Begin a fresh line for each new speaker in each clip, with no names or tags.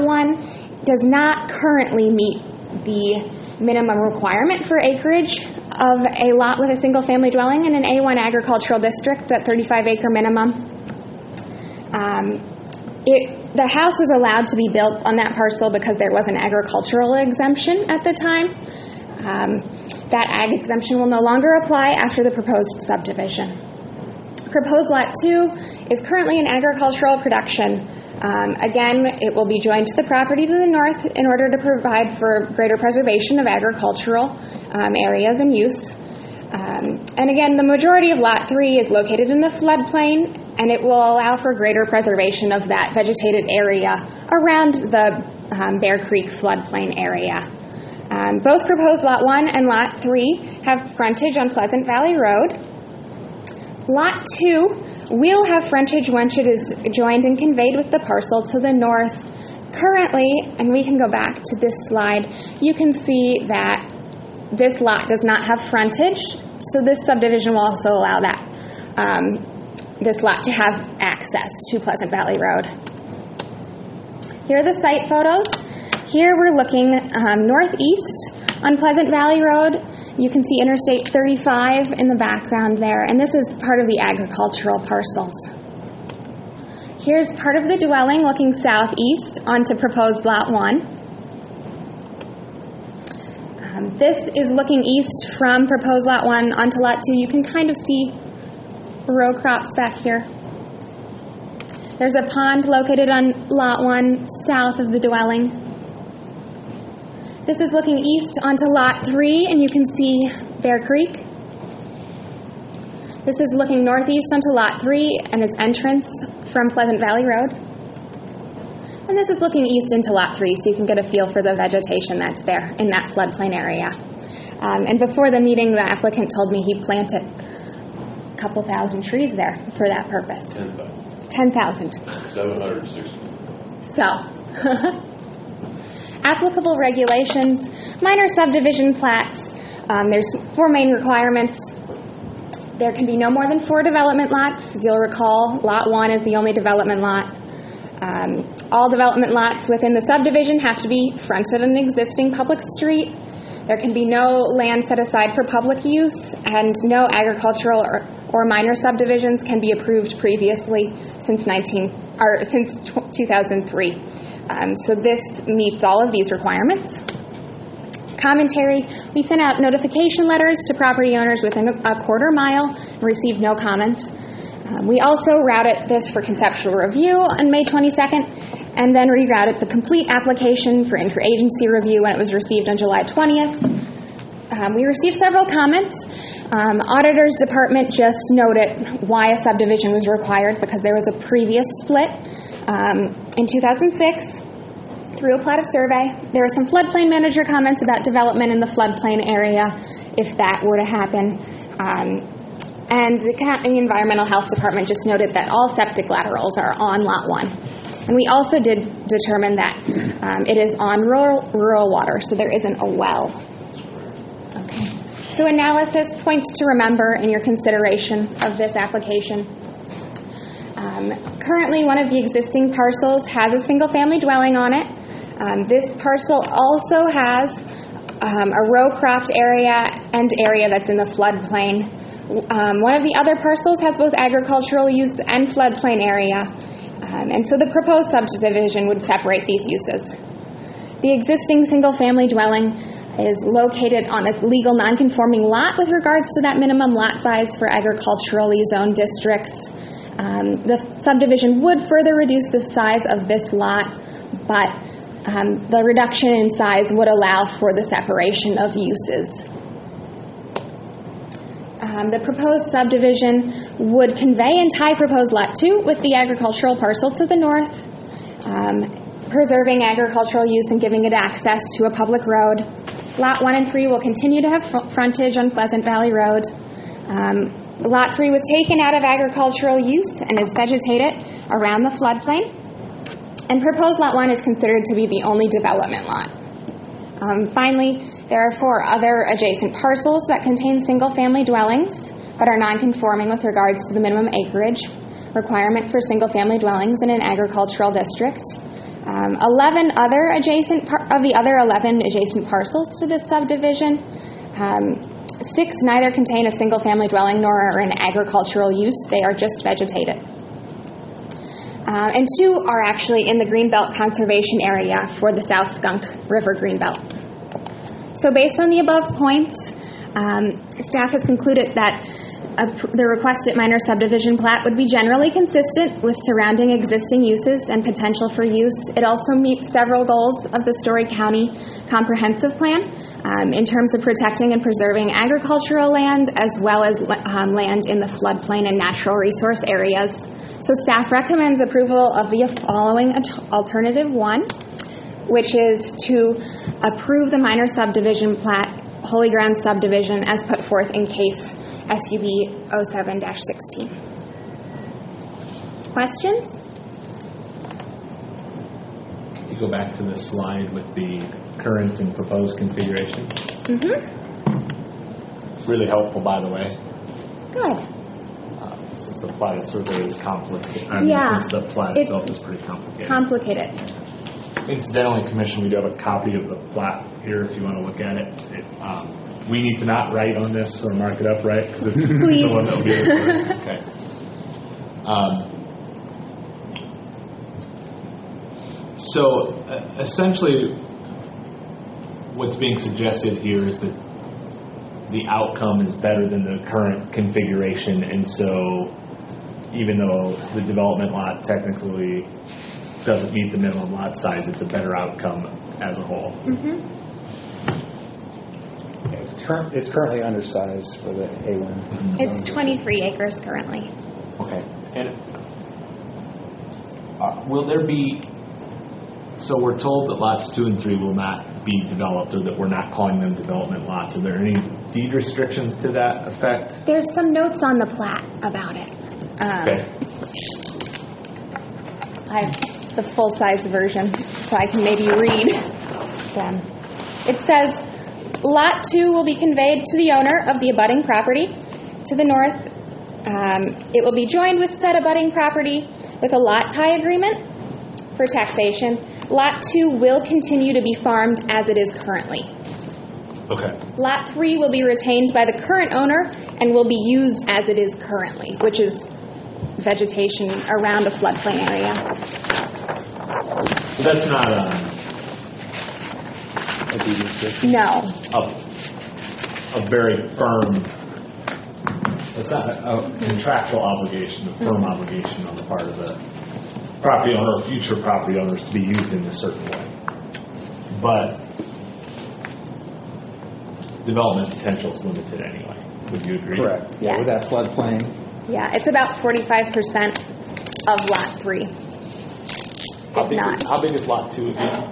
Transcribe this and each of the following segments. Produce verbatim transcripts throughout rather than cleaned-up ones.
one does not currently meet the minimum requirement for acreage of a lot with a single-family dwelling in an A one agricultural district, that thirty-five acre minimum. Um, it, the house was allowed to be built on that parcel because there was an agricultural exemption at the time. Um, that ag exemption will no longer apply after the proposed subdivision. Proposed Lot two is currently in agricultural production. Um, again, it will be joined to the property to the north in order to provide for greater preservation of agricultural um, areas and use. Um, and again, the majority of Lot three is located in the floodplain, and it will allow for greater preservation of that vegetated area around the um, Bear Creek floodplain area. Um, both proposed Lot one and Lot three have frontage on Pleasant Valley Road. Lot two will have frontage once it is joined and conveyed with the parcel to the north. Currently, and we can go back to this slide, you can see that this lot does not have frontage, so this subdivision will also allow that, um, this lot to have access to Pleasant Valley Road. Here are the site photos. Here we're looking um, northeast on Pleasant Valley Road. You can see Interstate thirty-five in the background there, and this is part of the agricultural parcels. Here's part of the dwelling looking southeast onto proposed Lot one. Um, this is looking east from proposed Lot one onto Lot two. You can kind of see row crops back here. There's a pond located on Lot one south of the dwelling. This is looking east onto Lot three, and you can see Bear Creek. This is looking northeast onto Lot three and its entrance from Pleasant Valley Road. And this is looking east into Lot three, so you can get a feel for the vegetation that's there in that floodplain area. Um, and before the meeting, the applicant told me he planted a couple thousand trees there for that purpose. ten thousand.
seven hundred sixty.
So... Applicable regulations, minor subdivision plats. Um, there's four main requirements. There can be no more than four development lots. As you'll recall, Lot one is the only development lot. Um, all development lots within the subdivision have to be fronted on an existing public street. There can be no land set aside for public use, and no agricultural or, or minor subdivisions can be approved previously since nineteen or since two thousand three. Um, so this meets all of these requirements. Commentary, we sent out notification letters to property owners within a quarter mile and received no comments. Um, we also routed this for conceptual review on May twenty-second, and then rerouted the complete application for interagency review when it was received on July twentieth. Um, we received several comments. Um, Auditor's Department just noted why a subdivision was required because there was a previous split um, in two thousand six through a plat of survey. There were some floodplain manager comments about development in the floodplain area if that were to happen. Um, and the County Environmental Health Department just noted that all septic laterals are on Lot one. And we also did determine that um, it is on rural, rural water, so there isn't a well. Okay. So analysis, points to remember in your consideration of this application. Um, currently, one of the existing parcels has a single-family dwelling on it. Um, this parcel also has um, a row-cropped area and area that's in the floodplain. Um, one of the other parcels has both agricultural use and floodplain area. Um, and so the proposed subdivision would separate these uses. The existing single-family dwelling is located on a legal non-conforming lot with regards to that minimum lot size for agriculturally zoned districts. Um, the subdivision would further reduce the size of this lot, but um, the reduction in size would allow for the separation of uses. Um, the proposed subdivision would convey and tie proposed Lot two with the agricultural parcel to the north, um, preserving agricultural use and giving it access to a public road. Lot one and three will continue to have fr- frontage on Pleasant Valley Road. Um, Lot three was taken out of agricultural use and is vegetated around the floodplain. And proposed Lot one is considered to be the only development lot. Um, finally, there are four other adjacent parcels that contain single-family dwellings but are non-conforming with regards to the minimum acreage requirement for single-family dwellings in an agricultural district. Um, eleven other adjacent par- of the other eleven adjacent parcels to this subdivision, um, six neither contain a single-family dwelling nor are in agricultural use. They are just vegetated. Uh, and two are actually in the Greenbelt Conservation Area for the South Skunk River Greenbelt. So based on the above points, um, staff has concluded that a, the requested minor subdivision plat would be generally consistent with surrounding existing uses and potential for use. It also meets several goals of the Story County Comprehensive Plan um, in terms of protecting and preserving agricultural land as well as um, land in the floodplain and natural resource areas. So staff recommends approval of the following alternative one, which is to approve the minor subdivision plat, Holy Ground subdivision, as put forth in case S U B oh seven dash sixteen. Questions?
Can you go back to the slide with the current and proposed configuration?
Mm-hmm.
Really helpful, by the way.
Good.
Uh, since the plat survey is complicated. I mean,
Yeah.
since the plat
It's
itself is pretty complicated.
Complicated.
Incidentally, Commission, we do have a copy of the plat here if you want to look at it. it um, we need to not write on this or mark it up, right? Because this is
Please.
the one that will be recorded. Okay. Um, so, uh, essentially, what's being suggested here is that the outcome is better than the current configuration, and so even though the development lot technically doesn't meet the minimum lot size, it's a better outcome as a whole.
Mm-hmm.
It's, cur- it's currently undersized for the A one.
It's twenty-three acres currently.
Okay. And uh, will there be, so we're told that lots two and three will not be developed, or that we're not calling them development lots. Are there any deed restrictions to that effect?
There's some notes on the plat about it. Um,
Okay.
I have the full-size version, so I can maybe read them. It says, Lot two will be conveyed to the owner of the abutting property. To the north, um, it will be joined with said abutting property with a lot tie agreement for taxation. Lot two will continue to be farmed as it is currently.
Okay.
Lot three will be retained by the current owner and will be used as it is currently, which is vegetation around a floodplain area.
So that's not um,
A deed restriction.
No.
a, a very firm, it's not a, a contractual obligation, a firm obligation on the part of the property owner or future property owners to be used in a certain way. But development potential is limited anyway. Would you agree?
Correct.
Yeah.
With that floodplain.
Yeah, it's about forty-five percent of Lot three.
How
If
big,
not.
how big is lot two again?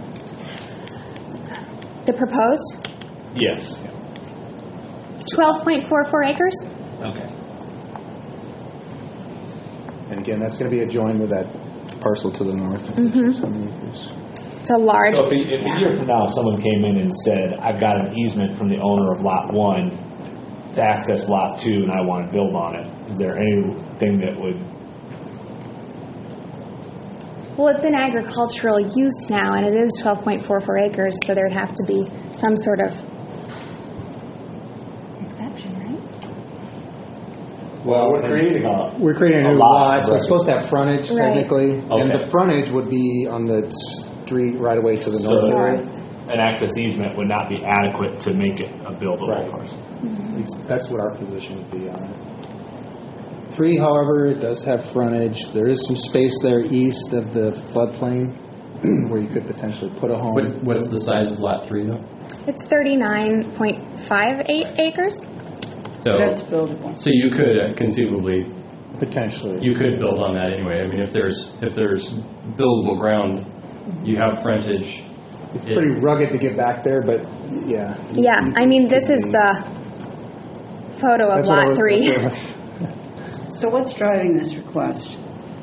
The proposed,
Yes.
twelve point four four acres.
Okay.
And again, that's going to be adjoined with that parcel to the north.
Mhm.
So many acres.
It's a large.
So if, a, if a year from now someone came in and said, I've got an easement from the owner of lot one to access lot two and I want to build on it, is there anything that would...
Well, it's in agricultural use now, and it is twelve point four four acres, so there would have to be some sort of exception, right?
Well, we're creating a...
We're creating a
A
new
lot,
lot, so
right.
it's supposed to have frontage
Right.
technically, and
Okay.
the frontage would be on the street right away to the
So
north
the-
area.
An access easement would not be adequate to make it a buildable
Right.
parcel.
Mm-hmm.
At least that's what our position would be on it. Three, however, it does have frontage. There is some space there east of the floodplain where you could potentially put a home.
What, what is the size of lot three though?
It's thirty-nine point five eight acres.
So,
That's buildable.
so you could uh, conceivably,
Potentially.
you could build on that anyway. I mean, if there's, if there's buildable ground, you have frontage.
It's pretty rugged to get back there, but yeah. you-
Yeah,
you
I mean,
could
this is
be-
the photo of
That's what I
Lot
was-
three.
that's what I-
So what's driving this request?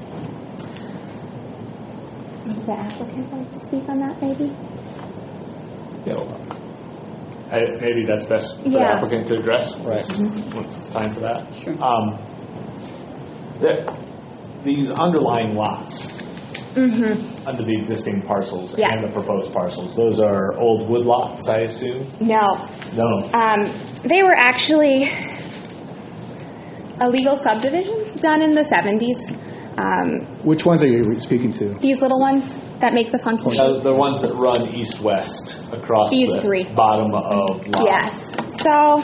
Would the applicant like to speak on that, maybe?
Yeah. well, I, maybe that's best for the
Yeah.
applicant to address.
Right.
Once it's time for that.
Sure.
Um, the, these underlying lots,
Mm-hmm.
under the existing parcels
Yes.
and the proposed parcels. Those are old woodlots, I assume?
No.
No.
Um, they were actually illegal subdivisions done in the seventies. Um,
Which ones are you speaking to?
these little ones that make the funky shape.
Uh, the ones that run east-west across
These
the
three.
bottom of lot.
Yes. So,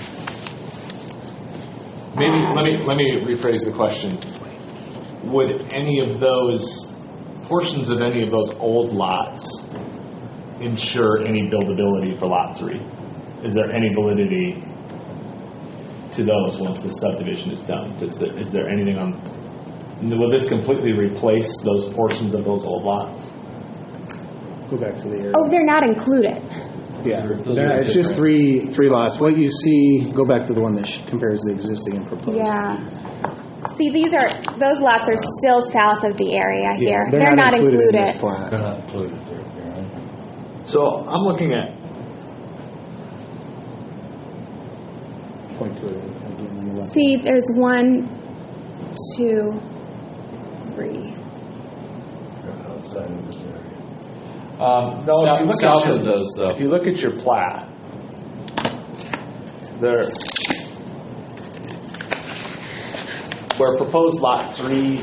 Maybe let me let me rephrase the question. Would any of those portions of any of those old lots ensure any buildability for lot three? Is there any validity to those once the subdivision is done? Does there, is there anything on? Will this completely replace those portions of those old lots?
Go back to the area.
oh, they're not included.
Yeah,
Those
They're
are
not- it's just
different.
three three lots. What you see, go back to the one that sh- compares the existing and proposed.
Yeah. See, these are, those lots are still south of the area here.
Yeah, they're, not, included, in this
They're
plat.
not included there, right?
So I'm looking at
Point to it again on the left.
See, there's one, two, three.
Outside of this area.
um, no.
South,
if you look
south
at your,
of those, though.
if you look at your plat, there, where proposed lot three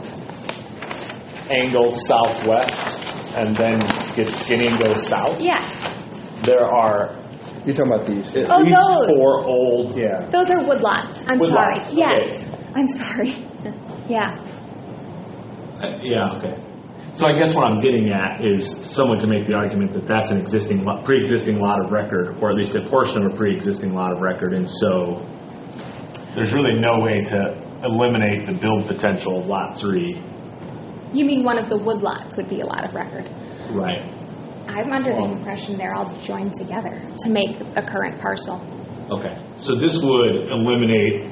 angles southwest and then gets skinny and goes south,
Yeah.
there are
You're talking about these.
at
Oh,
least
those.
four old.
Yeah.
Those are woodlots. I'm
Woodlots,
sorry. Yes.
okay.
I'm sorry. Yeah.
Uh, yeah. Okay. So I guess what I'm getting at is someone can make the argument that that's an existing, lo- pre-existing lot of record, or at least a portion of a pre-existing lot of record, and so there's really no way to eliminate the build potential of lot three.
You mean one of the woodlots would be a lot of record?
Right.
I'm under
Well-
the impression they're all joined together to make a current parcel.
Okay. So this would eliminate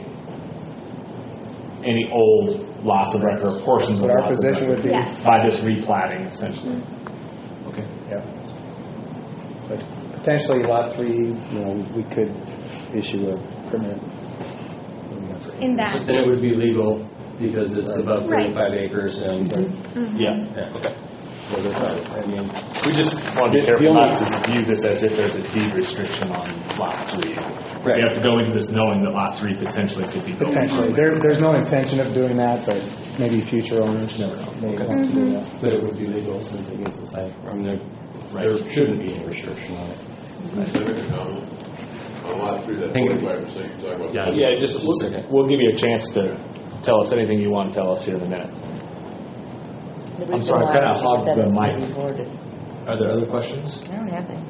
any old lots of record, or portions of
What our
lots of
position
record
would be.
Yes.
by this replatting, essentially. Okay.
Yeah. But potentially lot three, you know, we could issue a permit.
In that.
But then it would be legal because it's about
Right.
thirty-five acres and.
Yeah.
Yeah.
Okay.
So there's not- I mean,
We just want to be
The-
careful
the only-
not to view this as if there's a deed restriction on lot three.
Right.
We have to go into this knowing that lot three potentially could be built.
potentially. There, there's no intention of doing that, but maybe future owners may want to do that.
But it would be legal since it gets the site. I mean, there, there shouldn't be any restriction on it.
Can I make a comment? On lot three, that
Hang on.
forty-five percent you're talking about.
Yeah.
Yeah, just,
Just a
we'll,
second.
we'll give you a chance to tell us anything you want to tell us here in a minute.
The
I'm
reason
sorry,
why
kinda
is
hog
that
the
it's
mic.
being boarded.
Are there other questions?
I don't have any.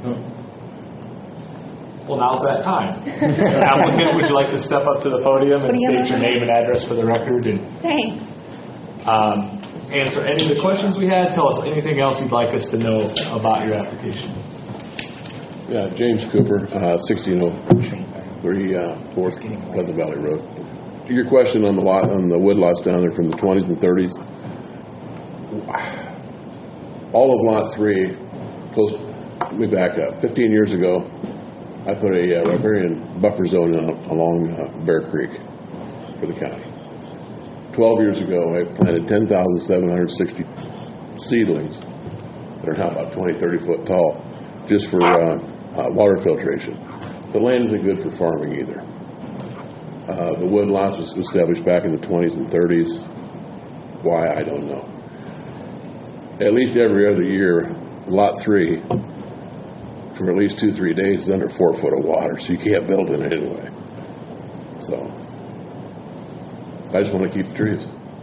Well, now's that time. Applicant, would you like to step up to the podium and
What do you have
state your
on?
name and address for the record and
Thanks.
um, answer any of the questions we had? Tell us anything else you'd like us to know about your application.
Yeah, James Cooper, uh, sixteen oh three uh, Fourth Pleasant Valley Road. To your question on the lot, on the wood lots down there from the twenties and thirties, all of lot three, close, let me back up. Fifteen years ago, I put a uh, riparian buffer zone in, along uh, Bear Creek for the county. Twelve years ago, I planted ten thousand seven hundred sixty seedlings that are now about twenty, thirty foot tall, just for uh, uh, water filtration. The land isn't good for farming either. Uh, the wood lots was established back in the twenties and thirties. Why, I don't know. At least every other year, lot three, for at least two, three days, is under four foot of water, so you can't build in it anyway. So, I just want to keep the trees.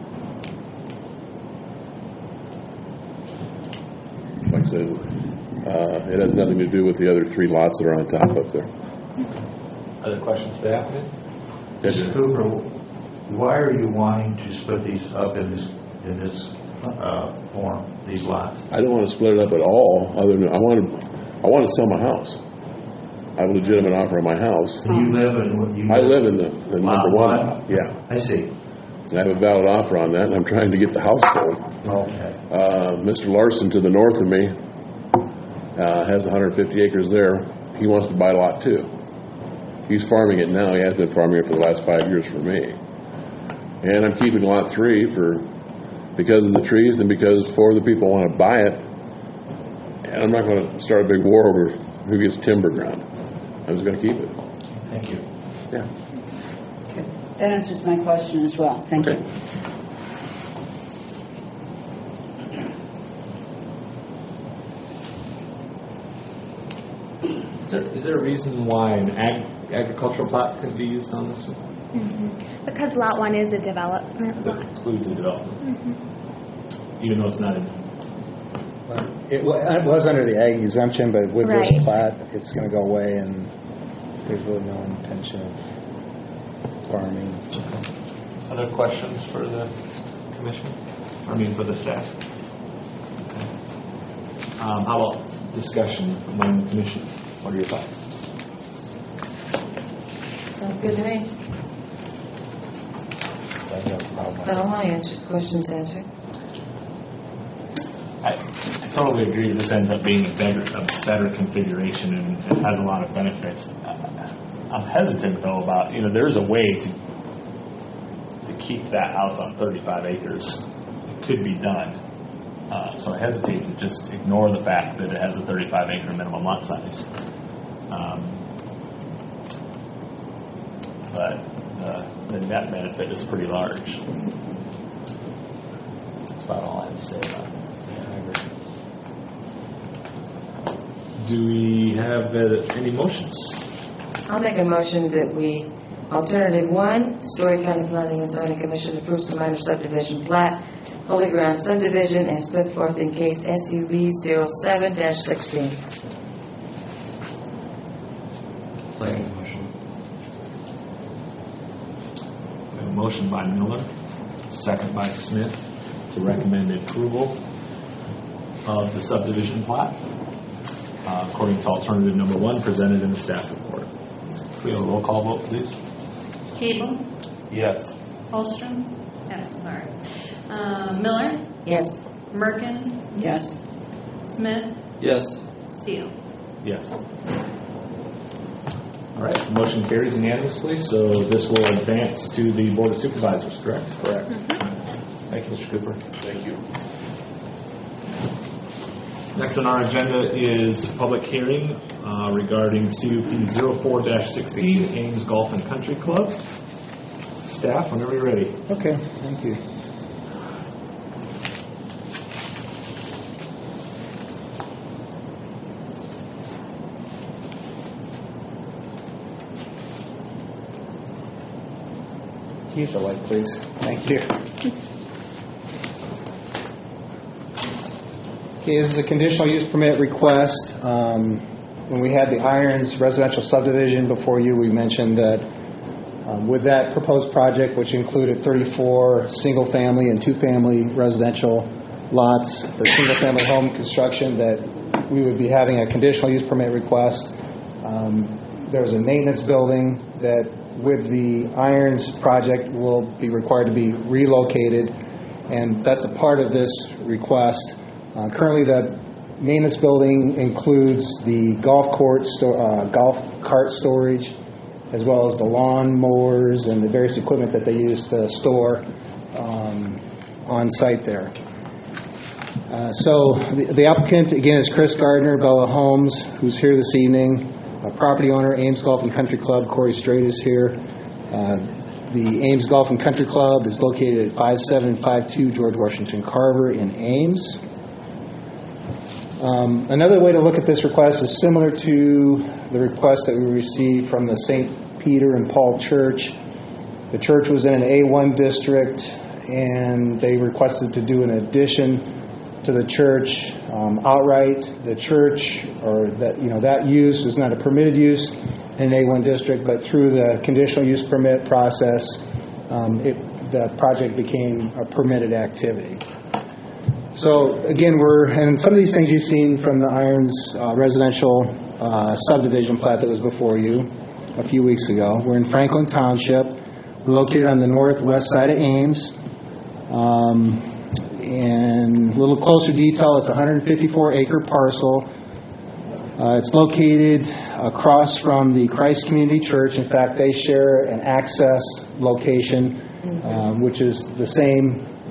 Like I said, uh, it has nothing to do with the other three lots that are on top up there.
Other questions for the applicant?
Yes,
Mister
sir.
Cooper, why are you wanting to split these up in this, in this uh, form, these lots?
I don't want to split it up at all, other than I want to, I want to sell my house. I have a legitimate offer on my house.
Do you live in, what you?
I live in the, the
Lot
number one.
one?
Yeah.
I see.
And I have a valid offer on that, and I'm trying to get the house sold.
Okay.
Uh, Mister Larson to the north of me uh, has one hundred fifty acres there. He wants to buy lot two. He's farming it now. He has been farming it for the last five years for me. And I'm keeping lot three for because of the trees and because four of the people want to buy it. And I'm not going to start a big war over who gets timber ground. I'm just going to keep it.
Thank you.
Yeah.
Okay. That answers my question as well. Thank
Okay.
you.
Is there, is there a reason why an ag, agricultural plot could be used on this one?
Mm-hmm. Because Lot one is a development
Because it
lot.
includes a development,
Mm-hmm.
even though it's not in.
It wa- it was under the ag exemption, but with this
Right.
plat, it's going to go away, and there's really no intention of farming.
Other questions for the commission? I mean, for the staff? Um, how about discussion among the commission? What are your thoughts?
Sounds good to me.
I have no problem with
Got
it.
all my answers, questions answered.
I, I totally agree. This ends up being a better, a better configuration and it has a lot of benefits. Uh, I'm hesitant though about, you know, there's a way to to keep that house on thirty-five acres. It could be done. Uh, so I hesitate to just ignore the fact that it has a thirty-five acre minimum lot size. Um, but uh, the net benefit is pretty large. That's about all I have to say about it. Do we have uh, any motions?
I'll make a motion that we, alternative one, Story County Planning and Zoning Commission approves the minor subdivision plat, Holy Ground subdivision, as put forth in case S U B zero seven dash sixteen.
Second motion.
We have a motion by Miller, second by Smith, to recommend approval of the subdivision plat, uh, according to alternative number one presented in the staff report. Can we have a roll call vote, please?
Cable,
Yes.
Holstrom, no, sorry. Uh, Miller,
Yes.
Merkin,
Yes.
Smith,
Yes.
Steele.
Yes. All right, the motion carries unanimously, so this will advance to the Board of Supervisors, correct? Correct. Thank you, Mister Cooper.
Thank you.
Next on our agenda is public hearing uh, regarding C U P zero four dash sixteen, Ames Golf and Country Club. Staff, whenever you're ready.
Okay, thank you. Keep the light, please. Thank you. Okay, this is a conditional use permit request. Um, when we had the Irons residential subdivision before you, we mentioned that um, with that proposed project, which included thirty-four single-family and two-family residential lots for single-family home construction, that we would be having a conditional use permit request. Um, there was a maintenance building that, with the Irons project, will be required to be relocated, and that's a part of this request. Uh, currently, the maintenance building includes the golf court, sto- uh, golf cart storage, as well as the lawn mowers and the various equipment that they use to store um, on site there. Uh, so the, the applicant, again, is Chris Gardner, Bella Homes, who's here this evening. Uh, property owner, Ames Golf and Country Club, Corey Strait is here. Uh, the Ames Golf and Country Club is located at five seven five two George Washington Carver in Ames. Um, another way to look at this request is similar to the request that we received from the Saint Peter and Paul Church. The church was in an A one district, and they requested to do an addition to the church um, outright. The church, or that you know, that use was not a permitted use in an A one district, but through the conditional use permit process, um, it, the project became a permitted activity. So again, we're, and some of these things you've seen from the Irons uh, residential uh, subdivision plat that was before you a few weeks ago. We're in Franklin Township. We're located on the northwest side of Ames. Um, and a little closer detail, it's a one hundred fifty-four acre parcel. Uh, it's located across from the Christ Community Church. In fact, they share an access location, um, which is the same uh,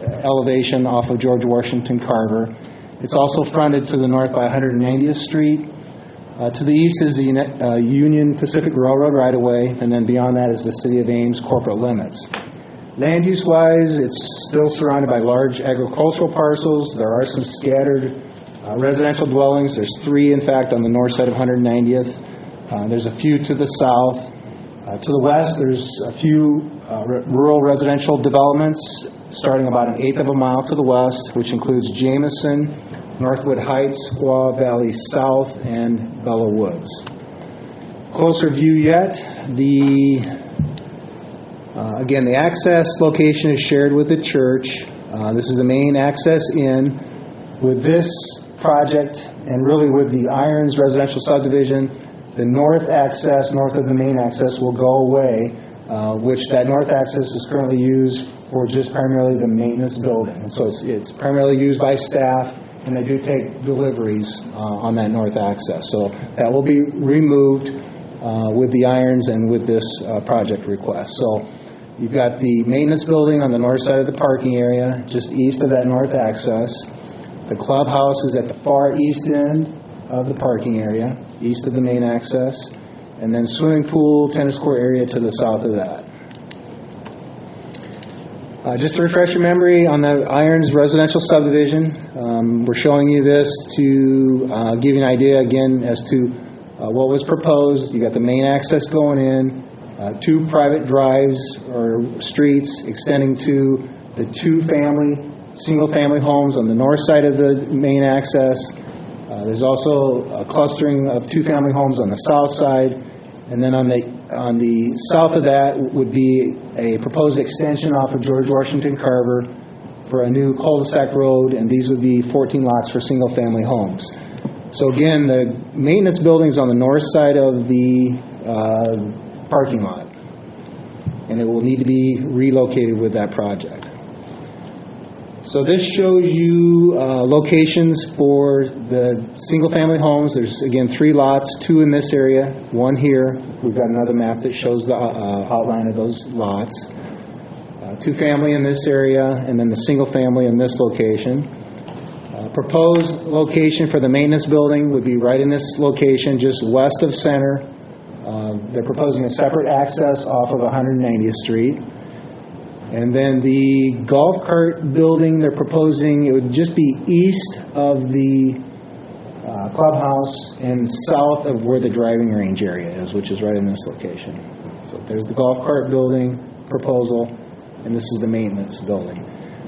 elevation off of George Washington Carver. It's also fronted to the north by one hundred ninetieth Street. Uh, to the east is the Uni- uh, Union Pacific Railroad right-of-way, and then beyond that is the City of Ames corporate limits. Land use-wise, it's still surrounded by large agricultural parcels. There are some scattered uh, residential dwellings. There's three, in fact, on the north side of one hundred ninetieth. Uh, there's a few to the south. Uh, to the west, there's a few uh, r- rural residential developments starting about an eighth of a mile to the west, which includes Jameson, Northwood Heights, Squaw Valley South, and Bella Woods. Closer view yet, the uh, again, the access location is shared with the church. Uh, this is the main access in. With this project, and really with the Irons residential subdivision, the north access, north of the main access, will go away, uh, which that north access is currently used for just primarily the maintenance building. And so it's, it's primarily used by staff, and they do take deliveries uh, on that north access. So that will be removed uh, with the Irons and with this uh, project request. So you've got the maintenance building on the north side of the parking area, just east of that north access. The clubhouse is at the far east end of the parking area, east of the main access, and then swimming pool, tennis court area to the south of that. Uh, just to refresh your memory on the Irons residential subdivision, um, we're showing you this to uh, give you an idea again as to uh, what was proposed. You got the main access going in, uh, two private drives or streets extending to the two family, single family homes on the north side of the main access. Uh, there's also a clustering of two family homes on the south side. And then on the on the south of that would be a proposed extension off of George Washington Carver for a new cul-de-sac road, and these would be fourteen lots for single-family homes. So again, the maintenance building's on the north side of the uh, parking lot, and it will need to be relocated with that project. So this shows you uh, locations for the single-family homes. There's, again, three lots, two in this area, one here. We've got another map that shows the uh, outline of those lots. Uh, two-family in this area, and then the single-family in this location. Uh, proposed location for the maintenance building would be right in this location, just west of center. Uh, they're proposing a separate access off of one hundred ninetieth Street. And then the golf cart building, they're proposing it would just be east of the uh, clubhouse and south of where the driving range area is, which is right in this location. So there's the golf cart building proposal, and this is the maintenance building.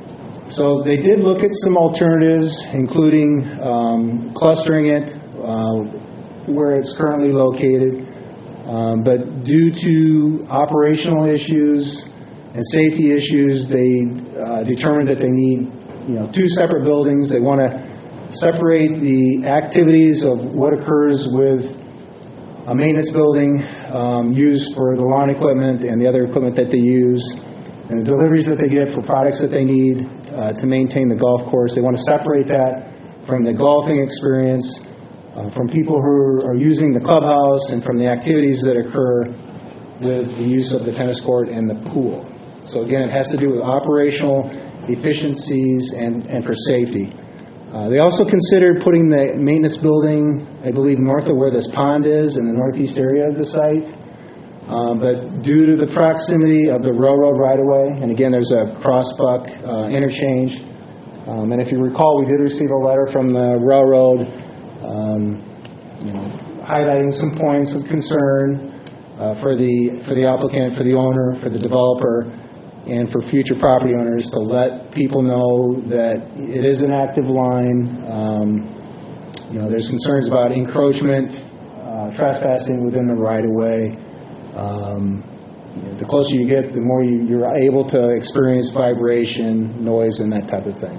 So they did look at some alternatives, including um, clustering it uh, where it's currently located. Um, but due to operational issues and safety issues, they uh, determined that they need, you know, two separate buildings. They want to separate the activities of what occurs with a maintenance building um, used for the lawn equipment and the other equipment that they use, and the deliveries that they get for products that they need uh, to maintain the golf course. They want to separate that from the golfing experience, uh, from people who are using the clubhouse, and from the activities that occur with the use of the tennis court and the pool. So again, it has to do with operational efficiencies and, and for safety. Uh, they also considered putting the maintenance building, I believe, north of where this pond is in the northeast area of the site. Uh, but due to the proximity of the railroad right-of-way, and again, there's a cross-buck uh, interchange. Um, and if you recall, we did receive a letter from the railroad um, you know, highlighting some points of concern uh, for the for the applicant, for the owner, for the developer, and for future property owners to let people know that it is an active line. Um, you know, there's concerns about encroachment, uh, trespassing within the right-of-way. Um, you know, the closer you get, the more you, you're able to experience vibration, noise, and that type of thing.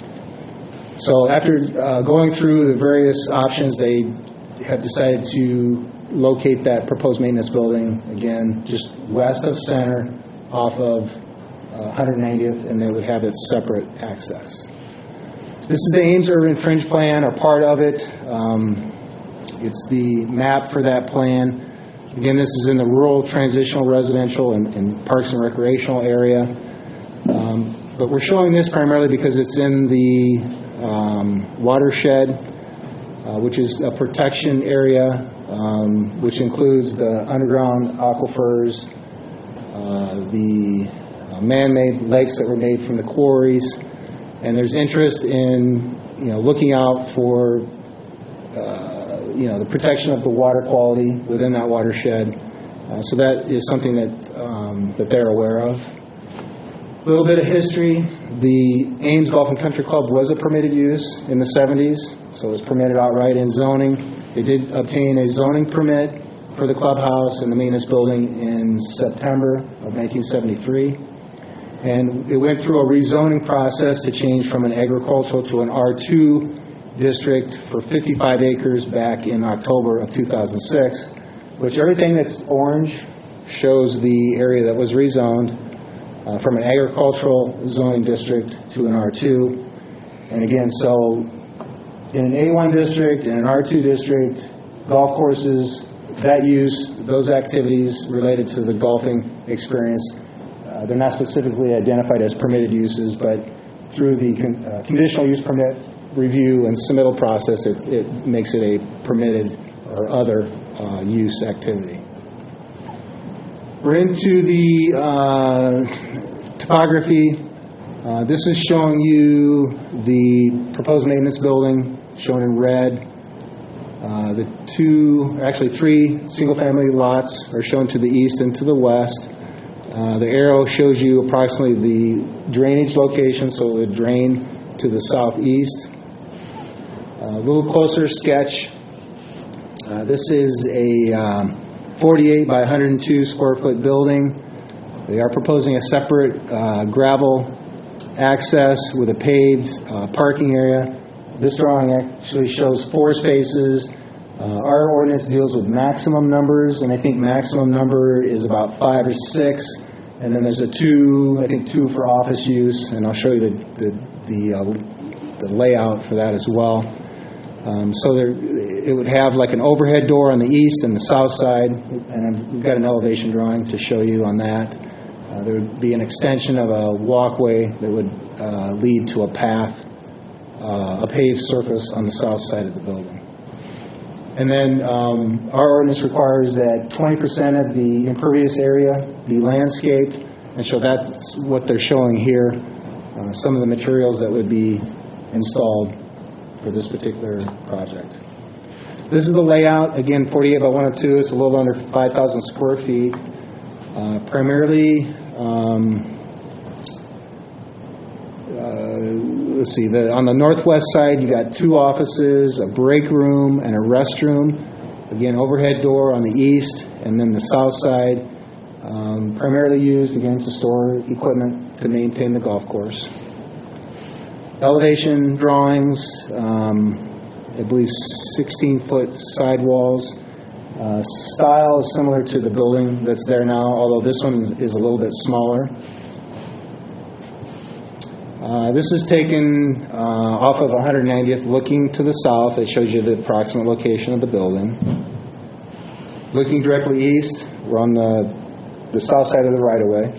So after uh, going through the various options, they have decided to locate that proposed maintenance building, again, just west of center, off of uh, one hundred ninetieth, and they would have its separate access. This is the Ames Urban Fringe Plan, or part of it. Um, it's the map for that plan. Again, this is in the rural, transitional, residential, and, and parks and recreational area. Um, But we're showing this primarily because it's in the um, watershed, uh, which is a protection area, um, which includes the underground aquifers, uh, the uh, man-made lakes that were made from the quarries, and there's interest in, you know, looking out for, uh, you know, the protection of the water quality within that watershed. Uh, so that is something that um, that they're aware of. A little bit of history. The Ames Golf and Country Club was a permitted use in the seventies, so it was permitted outright in zoning. They did obtain a zoning permit for the clubhouse and the maintenance building in September of nineteen seventy-three. And it went through a rezoning process to change from an agricultural to an R two district for fifty-five acres back in October of two thousand six, which everything that's orange shows the area that was rezoned. Uh, from an agricultural zoning district to an R two. And again, so in an A one district, in an R two district, golf courses, that use, those activities related to the golfing experience, uh, they're not specifically identified as permitted uses, but through the con- uh, conditional use permit review and submittal process, it's, it makes it a permitted or other uh, use activity. We're into the uh, topography. Uh, this is showing you the proposed maintenance building, shown in red. Uh, the two, actually three single-family lots are shown to the east and to the west. Uh, the arrow shows you approximately the drainage location, so it would drain to the southeast. Uh, a little closer sketch. Uh, this is a um, forty-eight by one hundred two square foot building. They are proposing a separate uh, gravel access with a paved uh, parking area. This drawing actually shows four spaces. Uh, our ordinance deals with maximum numbers, and I think maximum number is about five or six. And then there's a two, I think two for office use, and I'll show you the the the, uh, the layout for that as well. Um, so there, it would have like an overhead door on the east and the south side, and we've got an elevation drawing to show you on that. Uh, there would be an extension of a walkway that would uh, lead to a path, uh, a paved surface on the south side of the building. And then um, our ordinance requires that twenty percent of the impervious area be landscaped, and so that's what they're showing here, uh, some of the materials that would be installed for this particular project. This is the layout. Again, forty-eight by one oh two. It's a little under five thousand square feet. Uh, primarily, um, uh, let's see, the, on the northwest side, you got two offices, a break room, and a restroom. Again, overhead door on the east, and then the south side, um, primarily used, again, to store equipment to maintain the golf course. Elevation drawings, um, I believe sixteen foot sidewalls. Uh, style is similar to the building that's there now, although this one is, is a little bit smaller. Uh, this is taken uh, off of one hundred ninetieth, looking to the south. It shows you the approximate location of the building. Looking directly east, we're on the, the south side of the right-of-way.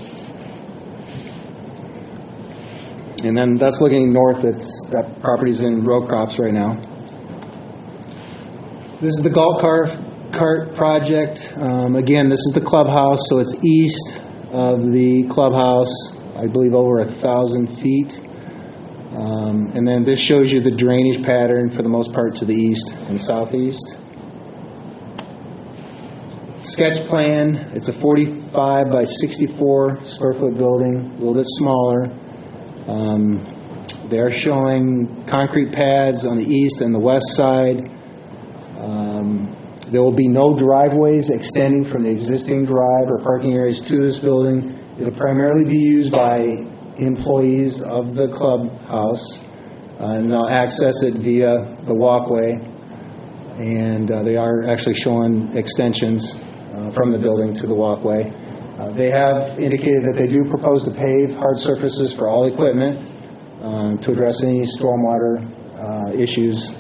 And then that's looking north. It's that property's in row crops right now. This is the golf cart, cart project. Um, again, this is the clubhouse, so it's east of the clubhouse, I believe over a thousand feet. Um, and then this shows you the drainage pattern for the most part to the east and southeast. Sketch plan. It's a forty-five by sixty-four square foot building, a little bit smaller. Um, they're showing concrete pads on the east and the west side. Um, there will be no driveways extending from the existing drive or parking areas to this building. It will primarily be used by employees of the clubhouse, uh, and they'll access it via the walkway. And uh, they are actually showing extensions uh, from the building to the walkway. Uh, they have indicated that they do propose to pave hard surfaces for all equipment um, to address any stormwater uh, issues.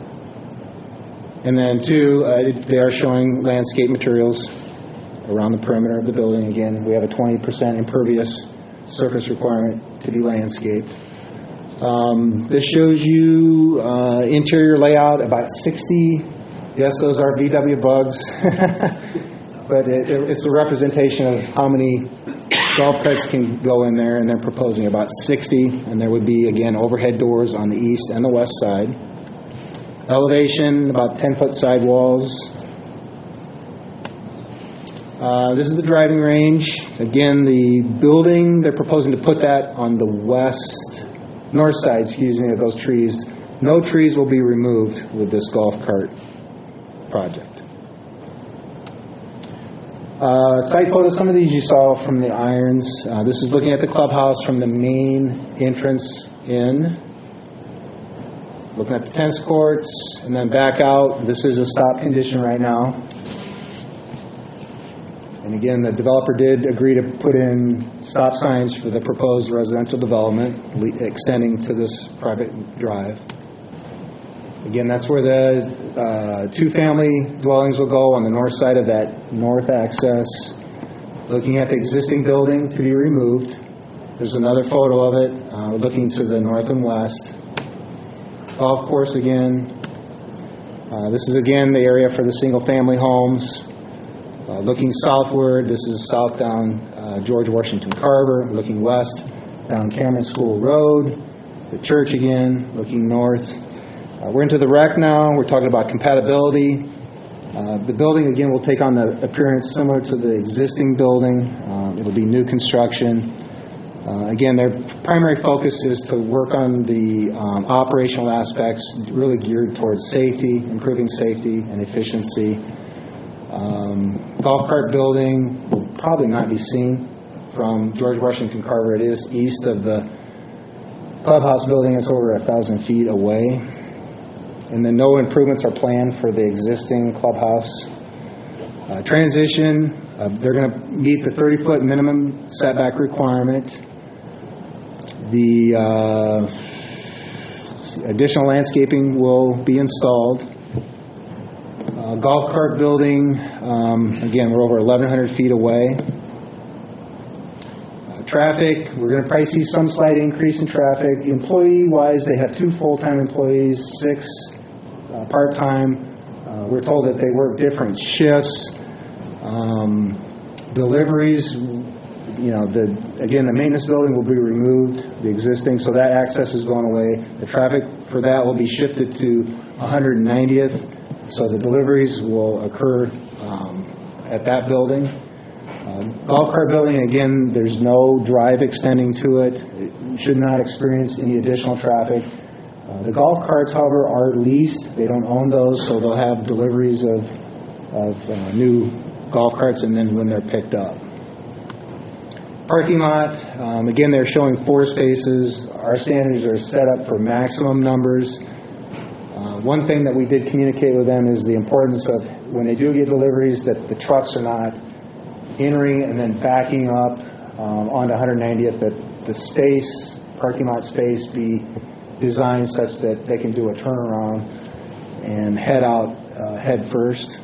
And then, two, uh, they are showing landscape materials around the perimeter of the building. Again, we have a twenty percent impervious surface requirement to be landscaped. Um, this shows you uh, interior layout, about sixty. Yes, those are V W bugs, but it, it, it's a representation of how many golf carts can go in there, and they're proposing about sixty, and there would be, again, overhead doors on the east and the west side. Elevation, about ten-foot sidewalls. Uh, this is the driving range. Again, the building, they're proposing to put that on the west, north side, excuse me, of those trees. No trees will be removed with this golf cart project. Uh, site photos, some of these you saw from the irons. Uh, this is looking at the clubhouse from the main entrance in. Looking at the tennis courts, and then back out. This is a stop condition right now. And again, the developer did agree to put in stop signs for the proposed residential development le- extending to this private drive. Again, that's where the uh, two-family dwellings will go on the north side of that north access. Looking at the existing building to be removed. There's another photo of it, uh, looking to the north and west. Golf course again. Uh, this is again the area for the single-family homes. Uh, looking southward, this is south down uh, George Washington Carver. Looking west, down Cameron School Road. The church again, looking north. Uh, we're into the rec now. We're talking about compatibility. Uh, the building, again, will take on the appearance similar to the existing building. Uh, it'll be new construction. Uh, again, their primary focus is to work on the um, operational aspects, really geared towards safety, improving safety and efficiency. Um, golf cart building will probably not be seen from George Washington Carver. It is east of the clubhouse building. It's over a thousand feet away. And then no improvements are planned for the existing clubhouse. Uh, transition, uh, they're going to meet the thirty-foot minimum setback requirement. The uh, additional landscaping will be installed. Uh, golf cart building, um, again, we're over eleven hundred feet away. Uh, traffic, we're going to probably see some slight increase in traffic. Employee-wise, they have two full-time employees, six uh, part-time. Uh, we're told that they work different shifts. Um, deliveries, you know, the again, the maintenance building will be removed, the existing, so that access is going away. The traffic for that will be shifted to one hundred ninetieth, so the deliveries will occur um, at that building. Uh, golf cart building, again, there's no drive extending to it. It should not experience any additional traffic. Uh, the golf carts, however, are leased. They don't own those, so they'll have deliveries of, of uh, new golf carts and then when they're picked up. Parking lot, um, again, they're showing four spaces. Our standards are set up for maximum numbers. Uh, one thing that we did communicate with them is the importance of when they do get deliveries that the trucks are not entering and then backing up um, onto one hundred ninetieth, that the space, parking lot space, be designed such that they can do a turnaround and head out uh, head first.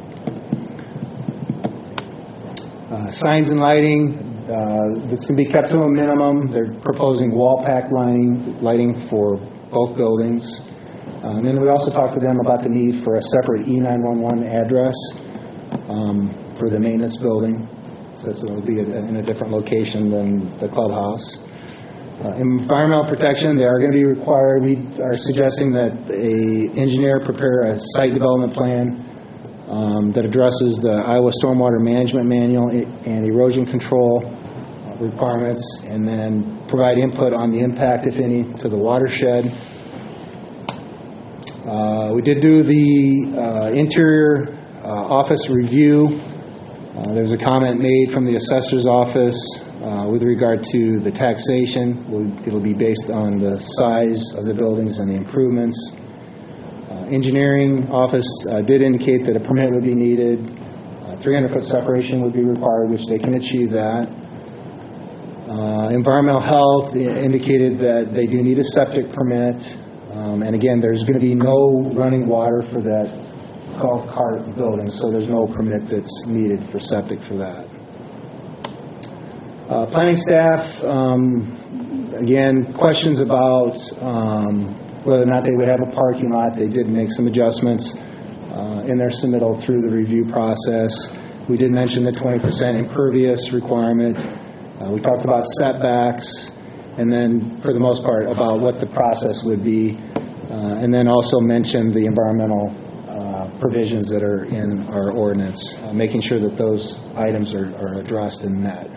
Uh, signs and lighting, uh, that's going to be kept to a minimum. They're proposing wall pack lighting, lighting for both buildings. Uh, and then we also talked to them about the need for a separate E nine one one address um, for the maintenance building. So it will be in a different location than the clubhouse. Uh, environmental protection, they are going to be required. We are suggesting that a engineer prepare a site development plan um, that addresses the Iowa Stormwater Management Manual and erosion control requirements, and then provide input on the impact, if any, to the watershed. Uh, we did do the uh, interior uh, office review. Uh, there was a comment made from the assessor's office uh, with regard to the taxation. We'll, it'll be based on the size of the buildings and the improvements. Uh, engineering office uh, did indicate that a permit would be needed. Uh, three hundred foot separation would be required, which they can achieve that. Uh, environmental health indicated that they do need a septic permit. Um, and again, there's going to be no running water for that golf cart building, so there's no permit that's needed for septic for that. Uh, Planning staff, um, again, questions about um, whether or not they would have a parking lot. They did make some adjustments uh, in their submittal through the review process. We did mention the twenty percent impervious requirement. Uh, we talked about setbacks, and then for the most part about what the process would be, uh, and then also mentioned the environmental uh, provisions that are in our ordinance, uh, making sure that those items are, are addressed and met.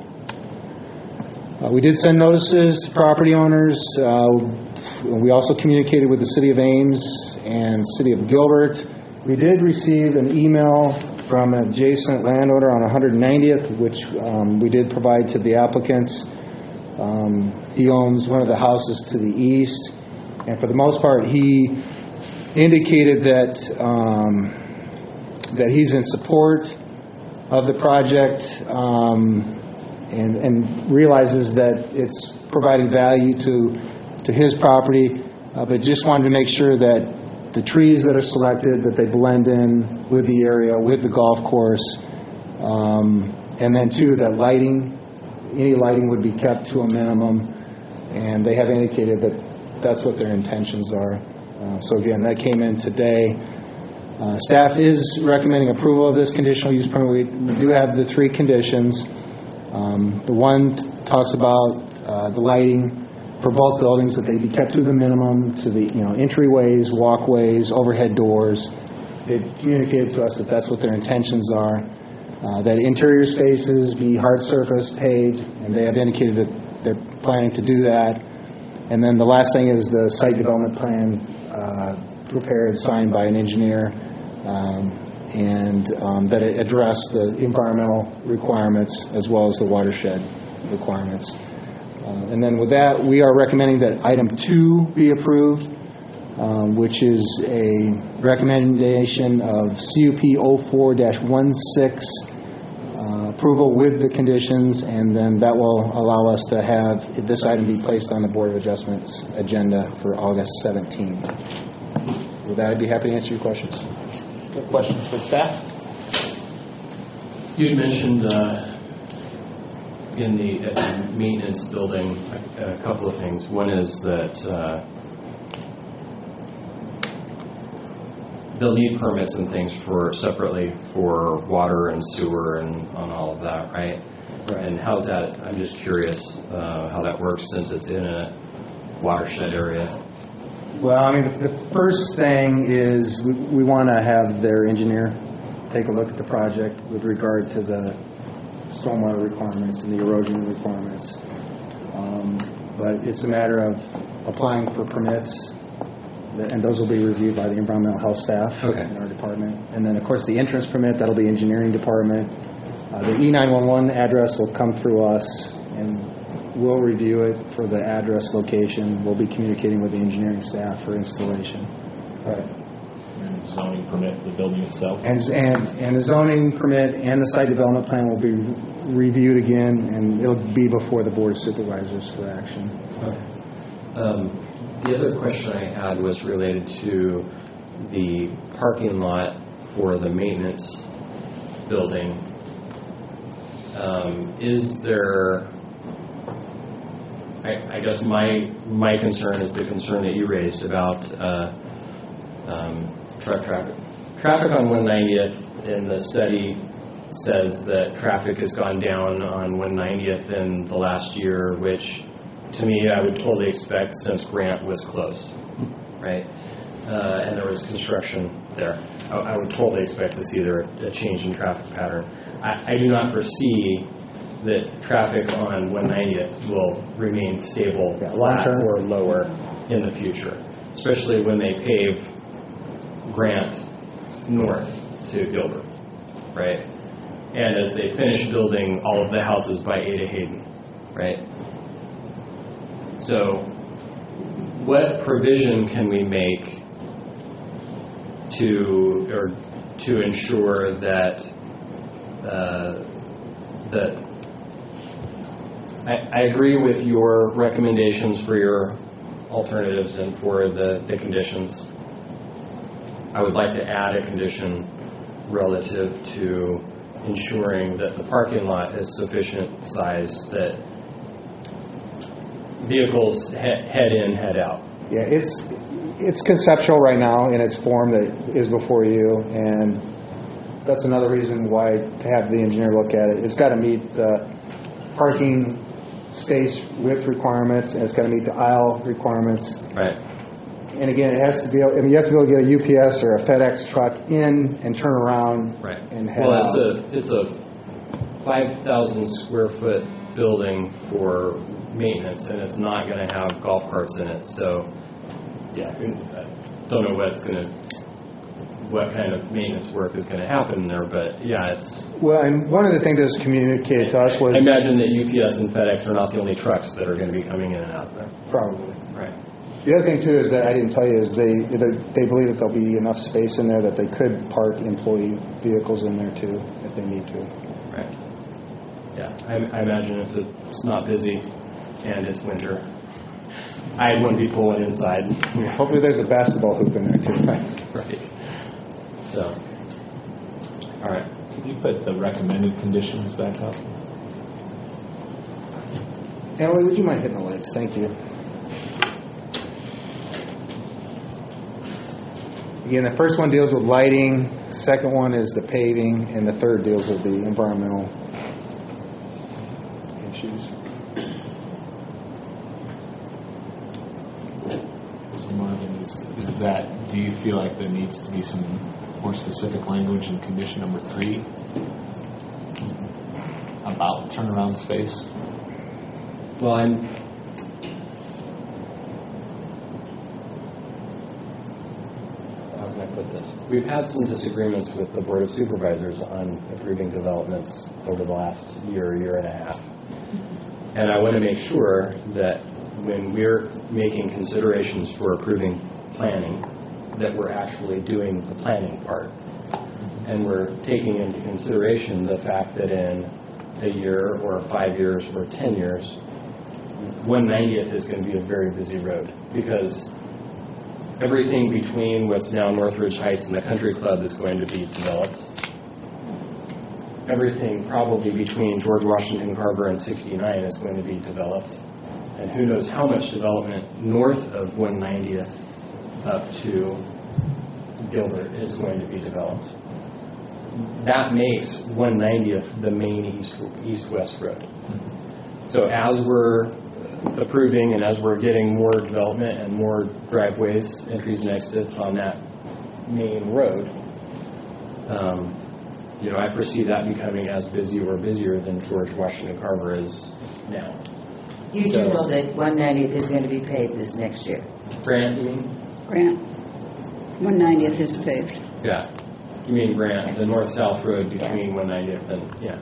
Uh, we did send notices to property owners. Uh, we also communicated with the City of Ames and City of Gilbert. We did receive an email from an adjacent landowner on one hundred ninetieth, which um, we did provide to the applicants. Um, he owns one of the houses to the east, and for the most part, he indicated that um, that he's in support of the project um, and, and realizes that it's providing value to to his property, uh, but just wanted to make sure that the trees that are selected, that they blend in with the area, with the golf course, um, and then too, that lighting, any lighting would be kept to a minimum, and they have indicated that that's what their intentions are. Uh, so again, that came in today. Uh, staff is recommending approval of this conditional use permit. We, we do have the three conditions. Um, the one t- talks about uh, the lighting for both buildings, that they be kept to the minimum, to the you know entryways, walkways, overhead doors. They've communicated to us that that's what their intentions are. Uh, that interior spaces be hard surface paved, and they have indicated that they're planning to do that. And then the last thing is the site development plan uh, prepared, signed by an engineer, um, and um, that it address the environmental requirements as well as the watershed requirements. Uh, and then with that, we are recommending that item two be approved, um, which is a recommendation of C U P oh four dash sixteen uh, approval with the conditions, and then that will allow us to have this item be placed on the Board of Adjustments agenda for August seventeenth. With that, I'd be happy to answer your questions.
Good questions for staff?
You had mentioned uh, in the, at the maintenance building a, a couple of things. One is that uh, they'll need permits and things for separately for water and sewer and on all of that, right?
Right.
And how's that? I'm just curious uh, how that works since it's in a watershed area.
Well, I mean, the, the first thing is we, we want to have their engineer take a look at the project with regard to the stormwater requirements and the erosion requirements. Um, but it's a matter of applying for permits, and those will be reviewed by the environmental health staff
Okay.
in our department. And then, of course, the entrance permit, that'll be engineering department. Uh, the E nine one one address will come through us, and we'll review it for the address location. We'll be communicating with the engineering staff for installation. Right.
And zoning permit for the building itself?
And, and, and the zoning permit and the site development plan will be reviewed again, and it'll be before the Board of Supervisors for action.
Okay. Um, the other question I had was related to the parking lot for the maintenance building. Um, is there, I, I guess my my concern is the concern that you raised about uh, um, truck traffic. Traffic on one ninetieth in the study says that traffic has gone down on one ninetieth in the last year, which to me I would totally expect since Grant was closed, right? Uh, and there was construction there. I, I would totally expect to see there a change in traffic pattern. I, I do not foresee that traffic on one ninetieth will remain stable,
Yeah,
flat,
long-term.
or lower in the future, especially when they pave Grant north to Gilbert, right? And as they finish building all of the houses by Ada Hayden, right? So what provision can we make to or to ensure that uh, that I, I agree with your recommendations for your alternatives and for the, the conditions. I would like to add a condition relative to ensuring that the parking lot is sufficient size that vehicles he- head in, head out.
Yeah, it's it's conceptual right now in its form that is before you, and that's another reason why to have the engineer look at it. It's got to meet the parking space width requirements, and it's got to meet the aisle requirements.
Right.
And again, it has to be. I mean, you have to be able to get a U P S or a FedEx truck in and turn around.
Right.
And head
well,
out.
it's a it's a five thousand square foot building for maintenance, and it's not going to have golf carts in it. So, yeah, I don't know what's going to, what kind of maintenance work is going to happen there, but yeah, it's.
Well, and one of the things that was communicated to us was.
I imagine that U P S and FedEx are not the only trucks that are going to be coming in and out there.
Probably.
Right.
The other thing too is that I didn't tell you is they they believe that there'll be enough space in there that they could park employee vehicles in there too if they need to.
Right. Yeah, I, I imagine if it's not busy and it's winter, I wouldn't be pulling inside.
Yeah, hopefully there's a basketball hoop in there too.
Right. So, all right.
Could you put the recommended conditions back up?
Emily, would you mind hitting the lights? Thank you. Again, the first one deals with lighting, the second one is the paving, and the third deals with the environmental issues.
So Marvin, is, is that, do you feel like there needs to be some more specific language in condition number three about turnaround space?
Well, I'm. How can I put this? We've had some disagreements with the Board of Supervisors on approving developments over the last year, year and a half. And I want to make sure that when we're making considerations for approving planning, that we're actually doing the planning part. And we're taking into consideration the fact that in a year or five years or ten years, one ninetieth is going to be a very busy road because everything between what's now Northridge Heights and the Country Club is going to be developed. Everything probably between George Washington Carver and sixty-nine is going to be developed. And who knows how much development north of one ninetieth up to Gilbert is going to be developed. That makes one ninetieth the main east, east-west road. So as we're approving and as we're getting more development and more driveways, entries and exits on that main road, um, you know, I foresee that becoming as busy or busier than George Washington Carver is now.
You
So-
do know that one ninetieth is going to be paved this next year.
Grant, you mean?
Grant, one ninetieth is paved.
Yeah. You mean Grant, the north-south road between one ninetieth and, yeah.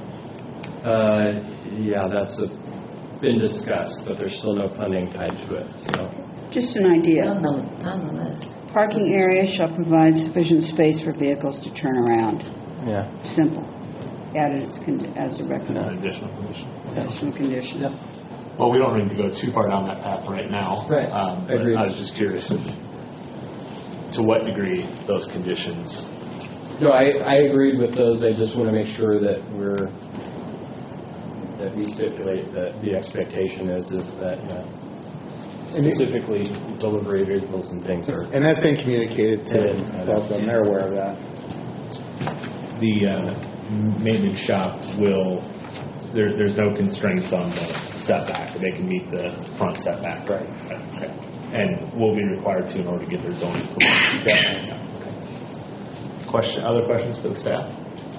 Uh, yeah, that's a, been discussed, but there's still no funding tied to it, so.
Just an
It's
idea.
on the, it's on the list.
Parking area shall provide sufficient space for vehicles to turn around.
Yeah.
Simple. Added as, con- as a
That's an
recommendation.
additional condition.
Additional condition.
Yep.
Well, we don't need to go too far down that path right now.
Right.
Um, but
Agreed.
I was just curious if, to what degree those conditions.
No, I, I agreed with those. I just want to make sure that we're, that we stipulate that the expectation is, is that, you know, specifically delivery vehicles and things are.
And that's been communicated to
Yeah.
both of them. They're aware of that.
The uh, maintenance shop will, there, there's no constraints on the setback. They can meet the front setback.
Right.
Okay. And will be required to in order to get their zoning approval. Yeah. Okay. Question, other questions for the staff?